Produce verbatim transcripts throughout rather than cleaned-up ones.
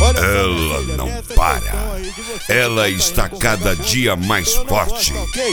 Ela não para. Ela está cada dia mais forte.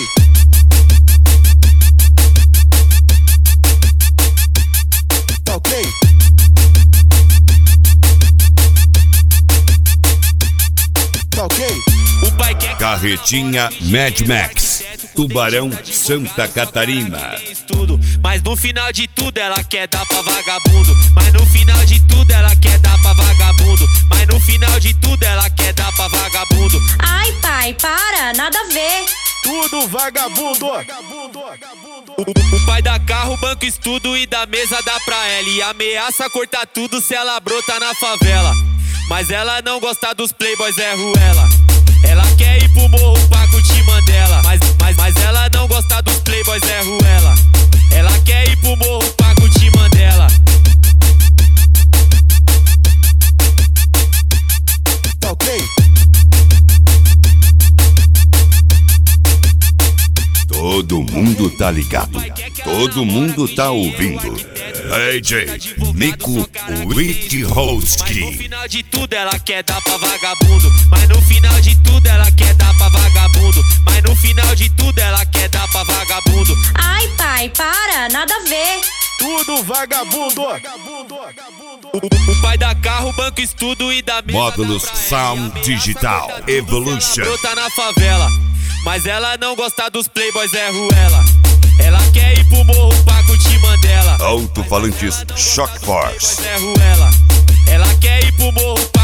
Carretinha Mad Max, Tubarão, Santa Catarina. Mas no final de tudo ela quer dar pra vagabundo. Mas no final de tudo ela quer dar pra vagabundo. Mas no final de tudo ela quer dar pra vagabundo. Ai pai, para, nada a ver. Tudo vagabundo. O, o pai dá carro, banco, estudo e da mesa dá pra ela. E ameaça cortar tudo se ela brota na favela. Mas ela não gosta dos playboys, é ruela. Ela quer ir pro morro pra curtir Mandela. Mas, mas, mas ela não gosta dos playboys, é ruela. Ela quer ir pro morro pra curtir Mandela. Tá ok? Todo mundo tá ligado. Todo mundo tá ouvindo. D J Nico Witowski. No final de tudo ela quer dar pra vagabundo. Mas no final de tudo ela quer dar pra vagabundo. Mas no final de tudo ela quer dar pra vagabundo. Ai pai, para, nada a ver. Tudo vagabundo. O, o, o pai dá carro, banco, estudo e da mesa. Módulos Sound Digital Evolution. Brota na favela. Mas ela não gosta dos playboys, é ruela. Ela quer ir pro morro pra curtir Mandela. Alto-falantes Shock Force. É ruela. Ela quer ir pro morro pra